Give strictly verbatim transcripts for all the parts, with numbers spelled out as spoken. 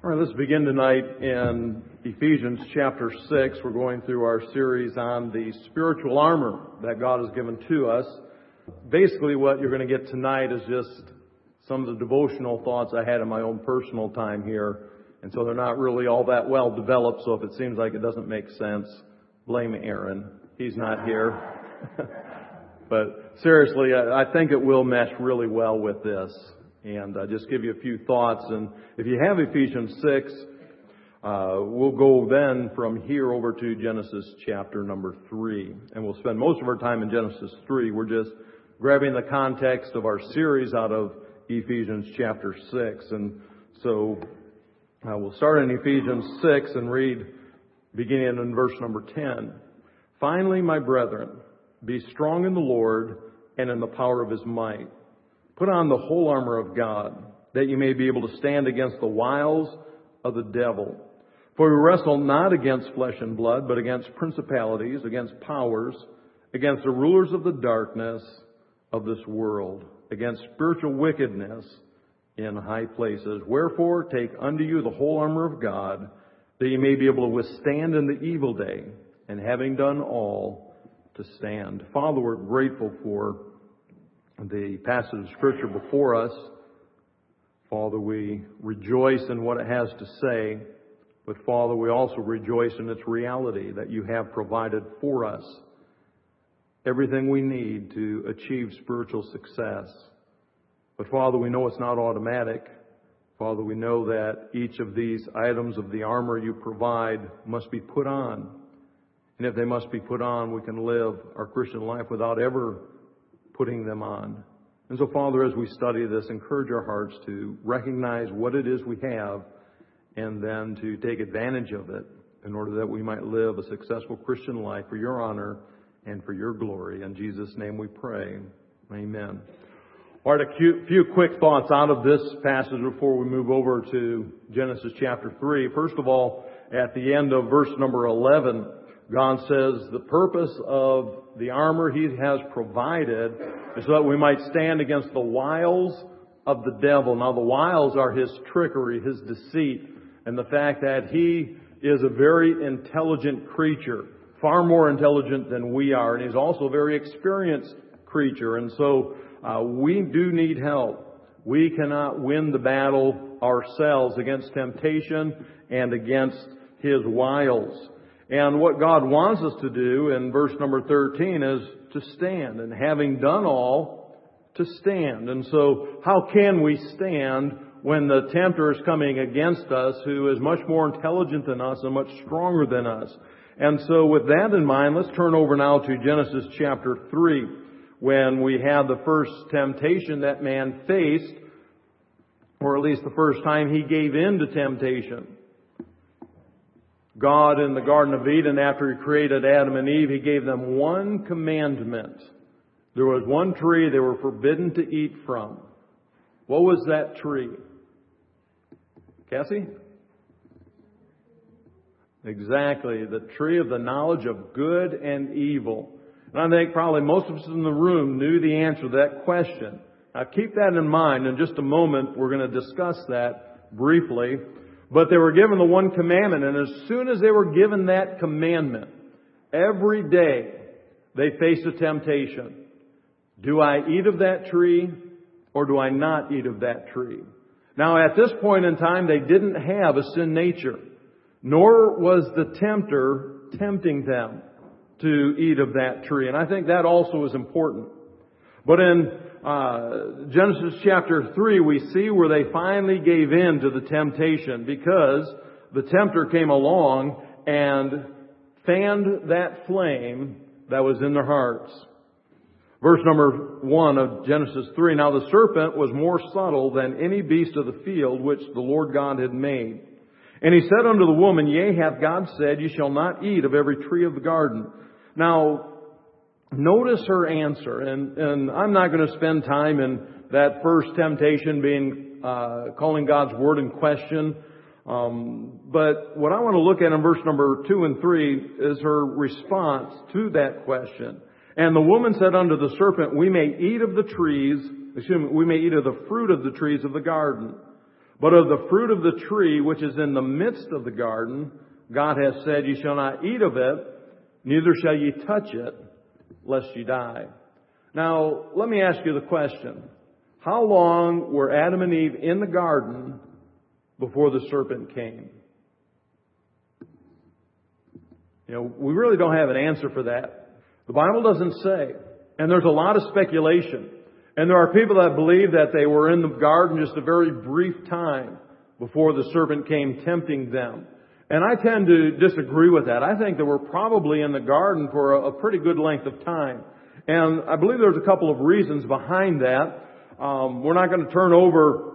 All right, let's begin tonight in Ephesians chapter six. We're going through our series on the spiritual armor that God has given to us. Basically, what you're going to get tonight is just some of the devotional thoughts I had in my own personal time here. And so they're not really all that well developed, so if it seems like it doesn't make sense, blame Aaron. He's not here. But seriously, I think it will mesh really well with this. And uh, just give you a few thoughts. And if you have Ephesians six, uh, we'll go then from here over to Genesis chapter number three. And we'll spend most of our time in Genesis three. We're just grabbing the context of our series out of Ephesians chapter six. And so uh, we'll start in Ephesians six and read beginning in verse number ten. Finally, my brethren, be strong in the Lord and in the power of His might. Put on the whole armor of God, that you may be able to stand against the wiles of the devil. For we wrestle not against flesh and blood, but against principalities, against powers, against the rulers of the darkness of this world, against spiritual wickedness in high places. Wherefore, take unto you the whole armor of God, that you may be able to withstand in the evil day, and having done all, to stand. Father, we're grateful for the passage of Scripture before us. Father, we rejoice in what it has to say, but Father, we also rejoice in its reality that you have provided for us everything we need to achieve spiritual success. But Father, we know it's not automatic. Father, we know that each of these items of the armor you provide must be put on. And if they must be put on, we can live our Christian life without ever putting them on. And so, Father, as we study this, encourage our hearts to recognize what it is we have and then to take advantage of it in order that we might live a successful Christian life for your honor and for your glory. In Jesus' name we pray. Amen. All right, a few quick thoughts out of this passage before we move over to Genesis chapter three. First of all, at the end of verse number eleven, God says the purpose of the armor He has provided is so that we might stand against the wiles of the devil. Now, the wiles are his trickery, his deceit, and the fact that he is a very intelligent creature, far more intelligent than we are, and he's also a very experienced creature. And so uh, we do need help. We cannot win the battle ourselves against temptation and against his wiles. And what God wants us to do in verse number thirteen is to stand. And having done all, to stand. And so how can we stand when the tempter is coming against us, who is much more intelligent than us and much stronger than us? And so with that in mind, let's turn over now to Genesis chapter three, when we have the first temptation that man faced, or at least the first time he gave in to temptation. God in the Garden of Eden, after He created Adam and Eve, He gave them one commandment. There was one tree they were forbidden to eat from. What was that tree? Cassie? Exactly, the tree of the knowledge of good and evil. And I think probably most of us in the room knew the answer to that question. Now keep that in mind. In just a moment, we're going to discuss that briefly. But they were given the one commandment, and as soon as they were given that commandment, every day they faced a temptation. Do I eat of that tree, or do I not eat of that tree? Now, at this point in time, they didn't have a sin nature, nor was the tempter tempting them to eat of that tree. And I think that also is important. But in uh, Genesis chapter three, we see where they finally gave in to the temptation, because the tempter came along and fanned that flame that was in their hearts. Verse number one of Genesis three, now the serpent was more subtle than any beast of the field which the Lord God had made. And he said unto the woman, Yea, hath God said, Ye shall not eat of every tree of the garden. Now, notice her answer, and, and I'm not going to spend time in that first temptation being uh, calling God's Word in question. Um, but what I want to look at in verse number two and three is her response to that question. And the woman said unto the serpent, We may eat of the trees, excuse me, we may eat of the fruit of the trees of the garden. But of the fruit of the tree which is in the midst of the garden, God has said, ye shall not eat of it, neither shall ye touch it, lest ye die. Now, let me ask you the question. How long were Adam and Eve in the garden before the serpent came? You know, we really don't have an answer for that. The Bible doesn't say. And there's a lot of speculation. And there are people that believe that they were in the garden just a very brief time before the serpent came tempting them. And I tend to disagree with that. I think they were probably in the garden for a, a pretty good length of time. And I believe there's a couple of reasons behind that. Um, we're not going to turn over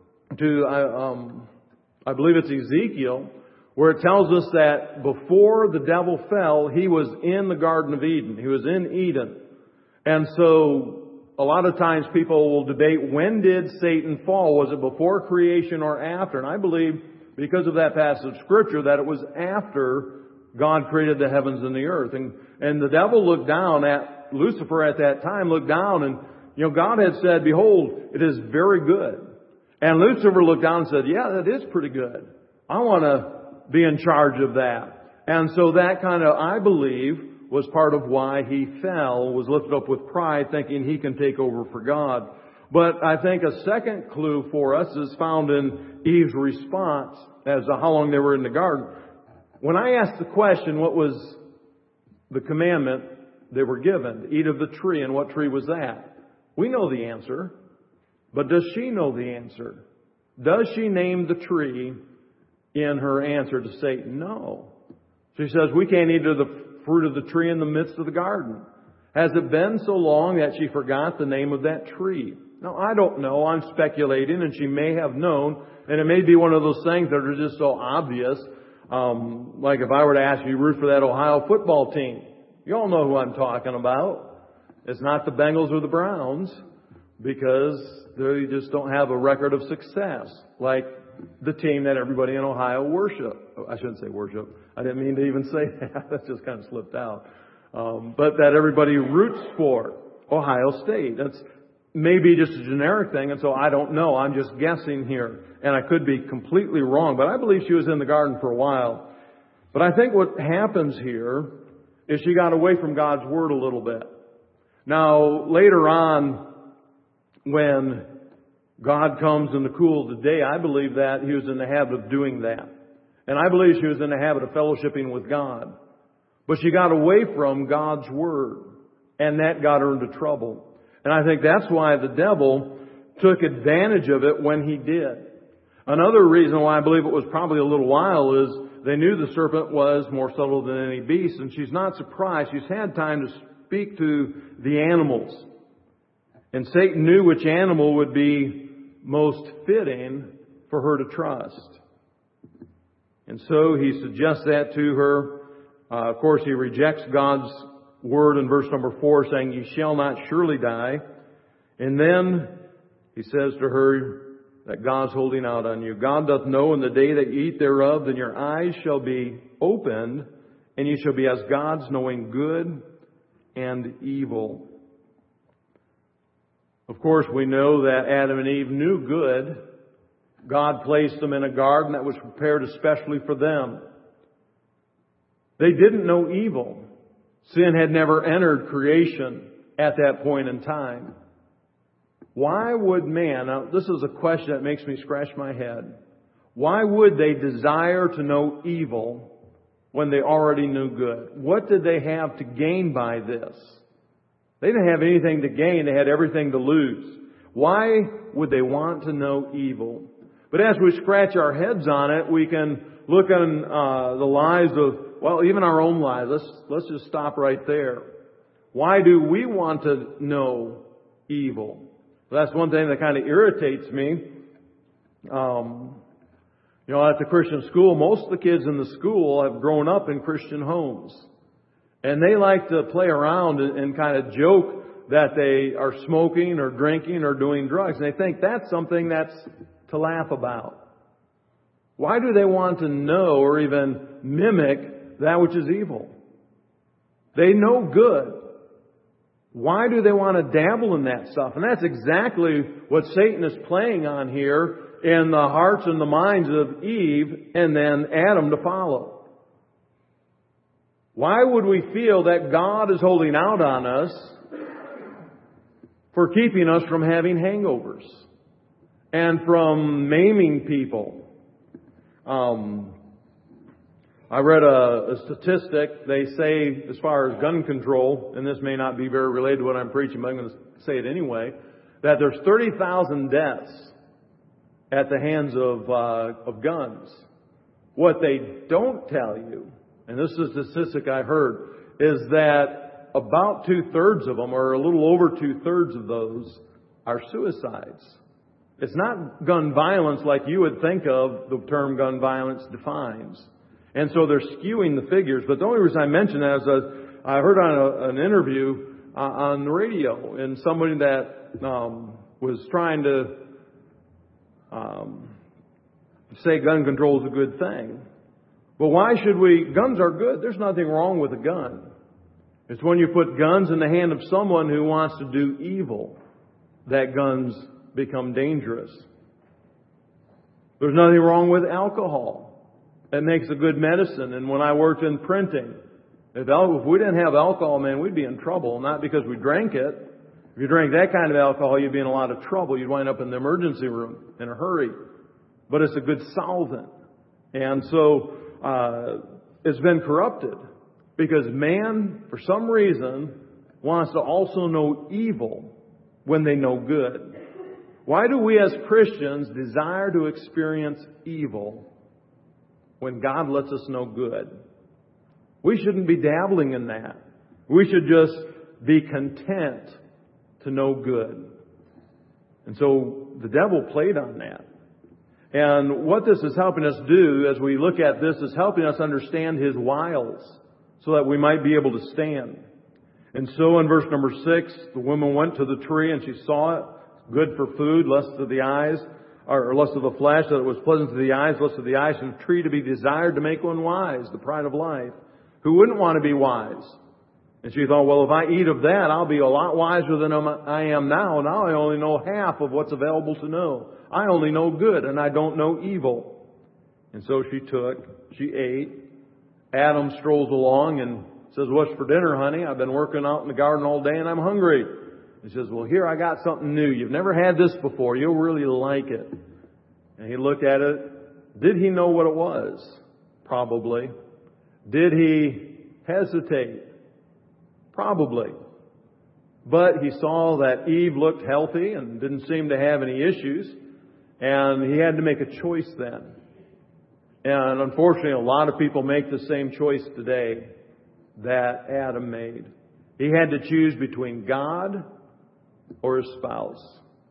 to, uh, um, I believe it's Ezekiel, where it tells us that before the devil fell, he was in the Garden of Eden. He was in Eden. And so a lot of times people will debate, when did Satan fall? Was it before creation or after? And I believe, because of that passage of Scripture, that it was after God created the heavens and the earth. And, and the devil looked down at, Lucifer at that time looked down and, you know, God had said, behold, it is very good. And Lucifer looked down and said, yeah, that is pretty good. I want to be in charge of that. And so that kind of, I believe, was part of why he fell, was lifted up with pride, thinking he can take over for God. But I think a second clue for us is found in Eve's response as to how long they were in the garden. When I asked the question, what was the commandment they were given? To eat of the tree. And what tree was that? We know the answer. But does she know the answer? Does she name the tree in her answer to Satan? No. She says, we can't eat of the fruit of the tree in the midst of the garden. Has it been so long that she forgot the name of that tree? Now, I don't know. I'm speculating, and she may have known. And it may be one of those things that are just so obvious. Um, like if I were to ask you to root for that Ohio football team. You all know who I'm talking about. It's not the Bengals or the Browns, because they just don't have a record of success like the team that everybody in Ohio worship. I shouldn't say worship. I didn't mean to even say that. That just kind of slipped out. Um, but that everybody roots for, Ohio State. That's maybe just a generic thing, and so I don't know. I'm just guessing here, and I could be completely wrong. But I believe she was in the garden for a while. But I think what happens here is she got away from God's Word a little bit. Now, later on, when God comes in the cool of the day, I believe that He was in the habit of doing that. And I believe she was in the habit of fellowshipping with God. But she got away from God's Word. And that got her into trouble. And I think that's why the devil took advantage of it when he did. Another reason why I believe it was probably a little while is they knew the serpent was more subtle than any beast. And she's not surprised. She's had time to speak to the animals. And Satan knew which animal would be most fitting for her to trust. And so he suggests that to her. Uh, of course, he rejects God's word in verse number four, saying, ye shall not surely die. And then he says to her that God's holding out on you. God doth know in the day that ye eat thereof, then your eyes shall be opened, and ye shall be as gods, knowing good and evil. Of course, we know that Adam and Eve knew good. God placed them in a garden that was prepared especially for them. They didn't know evil. Sin had never entered creation at that point in time. Why would man, now this is a question that makes me scratch my head. Why would they desire to know evil when they already knew good? What did they have to gain by this? They didn't have anything to gain. They had everything to lose. Why would they want to know evil? But as we scratch our heads on it, we can look on uh, the lives of, well, even our own lives. Let's, let's just stop right there. Why do we want to know evil? Well, that's one thing that kind of irritates me. Um, you know, at the Christian school, most of the kids in the school have grown up in Christian homes. And they like to play around and, and kind of joke that they are smoking or drinking or doing drugs. And they think that's something that's to laugh about. Why do they want to know or even mimic that which is evil? They know good. Why do they want to dabble in that stuff? And that's exactly what Satan is playing on here in the hearts and the minds of Eve and then Adam to follow. Why would we feel that God is holding out on us for keeping us from having hangovers and from maiming people? Um, I read a, a statistic. They say, as far as gun control, and this may not be very related to what I'm preaching, but I'm going to say it anyway, that there's thirty thousand deaths at the hands of uh, of guns. What they don't tell you, and this is a statistic I heard, is that about two-thirds of them, or a little over two-thirds of those, are suicides. It's not gun violence like you would think of the term gun violence defines. And so they're skewing the figures. But the only reason I mention that is that I heard on a, an interview uh, on the radio, and somebody that um, was trying to um, say gun control is a good thing. But why should we? Guns are good. There's nothing wrong with a gun. It's when you put guns in the hand of someone who wants to do evil that guns become dangerous. There's nothing wrong with alcohol. That makes a good medicine. And when I worked in printing, if, al- if we didn't have alcohol, man, we'd be in trouble. Not because we drank it. If you drank that kind of alcohol, you'd be in a lot of trouble. You'd wind up in the emergency room in a hurry. But it's a good solvent. And so uh, it's been corrupted because man, for some reason, wants to also know evil when they know good. Why do we as Christians desire to experience evil when God lets us know good? We shouldn't be dabbling in that. We should just be content to know good. And so the devil played on that. And what this is helping us do as we look at this is helping us understand his wiles so that we might be able to stand. And so in verse number six, the woman went to the tree and she saw it, good for food, lust of the eyes, or lust of the flesh, that it was pleasant to the eyes, lust of the eyes, and a tree to be desired to make one wise, the pride of life. Who wouldn't want to be wise? And she thought, well, if I eat of that, I'll be a lot wiser than I am now. Now I only know half of what's available to know. I only know good, and I don't know evil. And so she took, she ate. Adam strolls along and says, what's for dinner, honey? I've been working out in the garden all day and I'm hungry. He says, well, here I got something new. You've never had this before. You'll really like it. And he looked at it. Did he know what it was? Probably. Did he hesitate? Probably. But he saw that Eve looked healthy and didn't seem to have any issues. And he had to make a choice then. And unfortunately, a lot of people make the same choice today that Adam made. He had to choose between God or his spouse.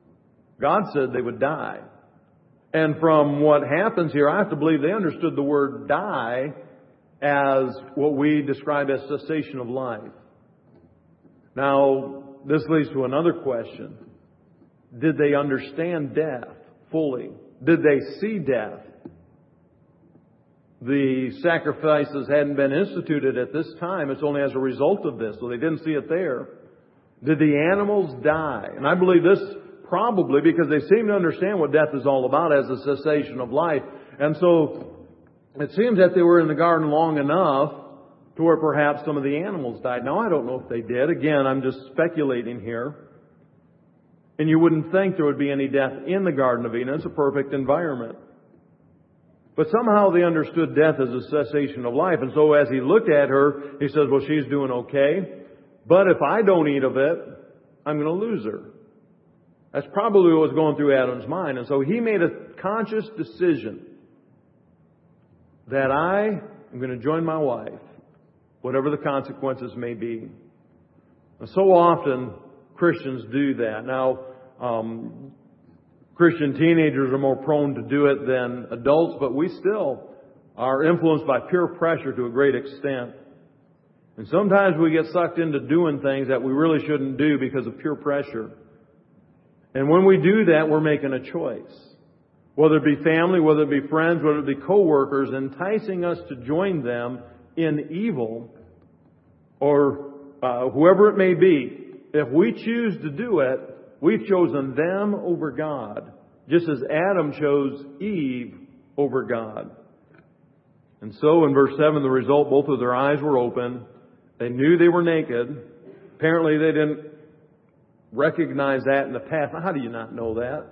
God said they would die. And from what happens here, I have to believe they understood the word die as what we describe as cessation of life. Now, this leads to another question. Did they understand death fully? Did they see death? The sacrifices hadn't been instituted at this time. It's only as a result of this, so they didn't see it there. Did the animals die? And I believe this probably because they seem to understand what death is all about as a cessation of life. And so it seems that they were in the garden long enough to where perhaps some of the animals died. Now, I don't know if they did. Again, I'm just speculating here. And you wouldn't think there would be any death in the Garden of Eden. It's a perfect environment. But somehow they understood death as a cessation of life. And so as he looked at her, he says, well, she's doing okay. But if I don't eat of it, I'm going to lose her. That's probably what was going through Adam's mind. And so he made a conscious decision that I am going to join my wife, whatever the consequences may be. And so often Christians do that. Now, um, Christian teenagers are more prone to do it than adults, but we still are influenced by peer pressure to a great extent. And sometimes we get sucked into doing things that we really shouldn't do because of peer pressure. And when we do that, we're making a choice. Whether it be family, whether it be friends, whether it be co-workers, enticing us to join them in evil, or uh, whoever it may be. if we choose to do it, we've chosen them over God, just as Adam chose Eve over God. And so in verse seven, the result, both of their eyes were open. They knew they were naked. Apparently they didn't recognize that in the past. Now, how do you not know that?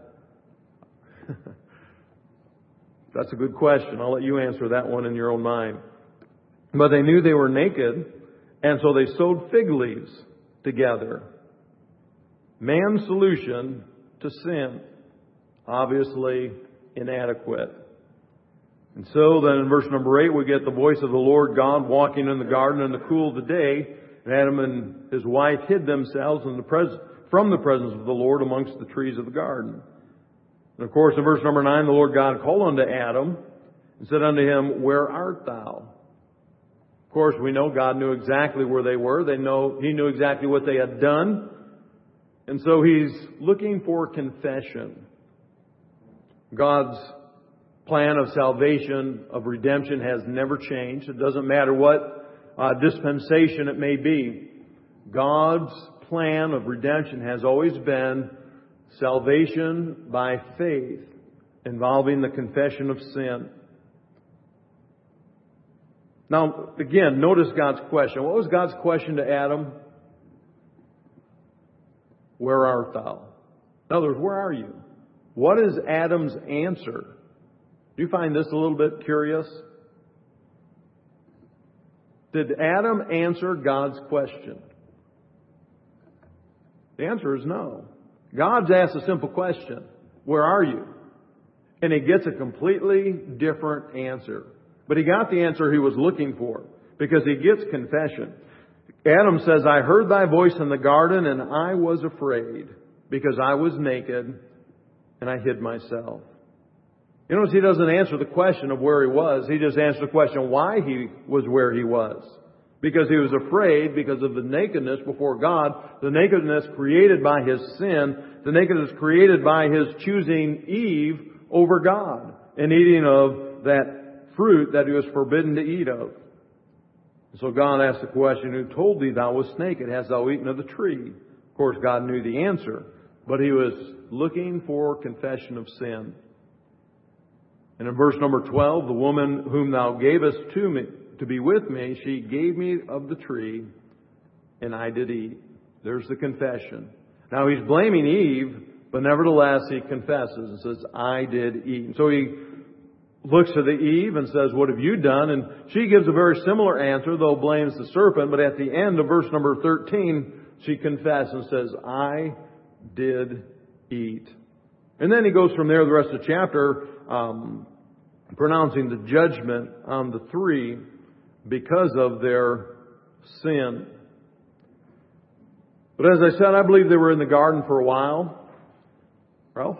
That's a good question. I'll let you answer that one in your own mind. But they knew they were naked, and so they sewed fig leaves together. Man's solution to sin, obviously inadequate. And so then in verse number eight, we get the voice of the Lord God walking in the garden in the cool of the day. And Adam and his wife hid themselves in the pres- from the presence of the Lord amongst the trees of the garden. And of course, in verse number nine, the Lord God called unto Adam and said unto him, Where art thou? Of course, we know God knew exactly where they were. They know He knew exactly what they had done. And so He's looking for confession. God's plan of salvation, of redemption, has never changed. It doesn't matter what uh, dispensation it may be. God's plan of redemption has always been salvation by faith, involving the confession of sin. Now, again, notice God's question. What was God's question to Adam? Where art thou? In other words, where are you? What is Adam's answer? Do you find this a little bit curious? Did Adam answer God's question? The answer is no. God's asked a simple question. Where are you? And he gets a completely different answer. But he got the answer he was looking for, because he gets confession. Adam says, I heard thy voice in the garden, and I was afraid, because I was naked, and I hid myself. You notice he doesn't answer the question of where he was. He just answers the question why he was where he was. Because he was afraid because of the nakedness before God, the nakedness created by his sin, the nakedness created by his choosing Eve over God and eating of that fruit that he was forbidden to eat of. So God asked the question, Who told thee thou wast naked? Hast thou eaten of the tree? Of course, God knew the answer, but he was looking for confession of sin. And in verse number twelve, the woman whom thou gavest to me, to be with me, she gave me of the tree, and I did eat. There's the confession. Now he's blaming Eve, but nevertheless he confesses and says, I did eat. And so he looks to the Eve and says, what have you done? And she gives a very similar answer, though blames the serpent. But at the end of verse number thirteen, she confesses and says, I did eat. And then he goes from there the rest of the chapter, um, pronouncing the judgment on the three because of their sin. But as I said, I believe they were in the garden for a while. Ralph?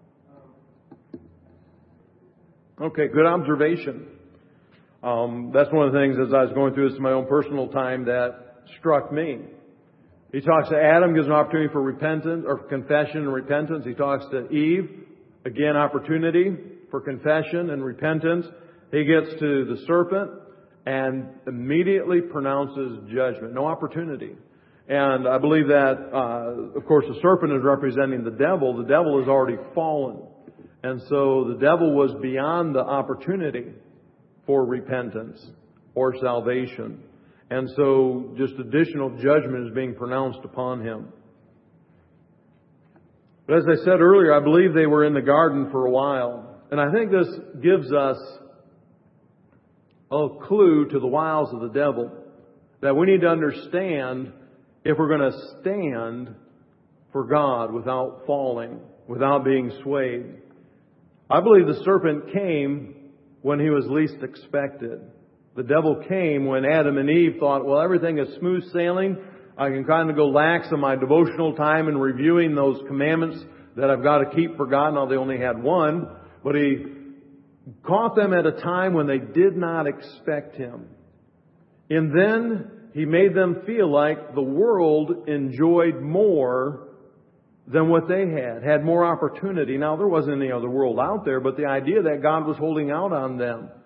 Okay, good observation. Um, that's one of the things as I was going through this in my own personal time that struck me. He talks to Adam, gives an opportunity for repentance or for confession and repentance. He talks to Eve, again, opportunity for confession and repentance. He gets to the serpent and immediately pronounces judgment. No opportunity. And I believe that, uh, of course, the serpent is representing the devil. The devil has already fallen. And so the devil was beyond the opportunity for repentance or salvation. And so just additional judgment is being pronounced upon him. But as I said earlier, I believe they were in the garden for a while. And I think this gives us a clue to the wiles of the devil. That we need to understand if we're going to stand for God without falling, without being swayed. I believe the serpent came when he was least expected. The devil came when Adam and Eve thought, well, everything is smooth sailing. I can kind of go lax in my devotional time and reviewing those commandments that I've got to keep for God. Now they only had one. But he caught them at a time when they did not expect him. And then he made them feel like the world enjoyed more than what they had, had more opportunity. Now, there wasn't any other world out there, but the idea that God was holding out on them.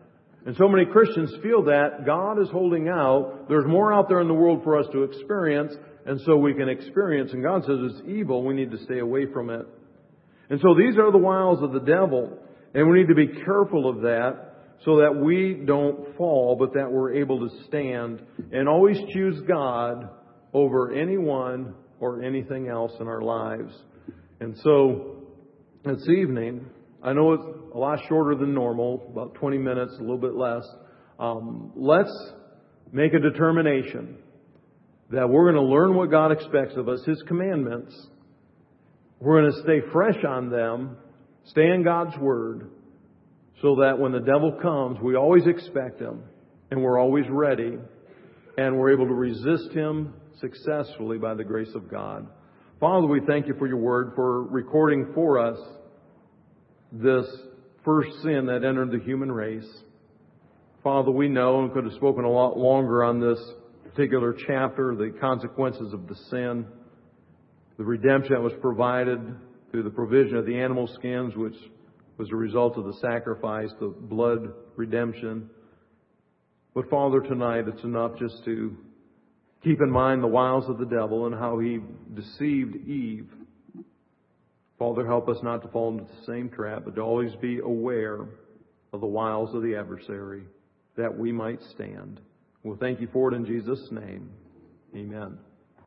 And so many Christians feel that God is holding out. There's more out there in the world for us to experience, and so we can experience. And God says it's evil. We need to stay away from it. And so these are the wiles of the devil. And we need to be careful of that so that we don't fall, but that we're able to stand and always choose God over anyone or anything else in our lives. And so this evening, I know it's a lot shorter than normal, about twenty minutes, a little bit less. Um, let's make a determination that we're going to learn what God expects of us, His commandments. We're going to stay fresh on them, stay in God's Word, so that when the devil comes, we always expect him, and we're always ready, and we're able to resist him successfully by the grace of God. Father, we thank You for Your Word, for recording for us this first sin that entered the human race. Father, we know, and could have spoken a lot longer on this particular chapter, the consequences of the sin, the redemption that was provided through the provision of the animal skins, which was a result of the sacrifice, the blood redemption. But Father, tonight it's enough just to keep in mind the wiles of the devil and how he deceived Eve. Father, help us not to fall into the same trap, but to always be aware of the wiles of the adversary, that we might stand. We'll thank You for it in Jesus' name. Amen.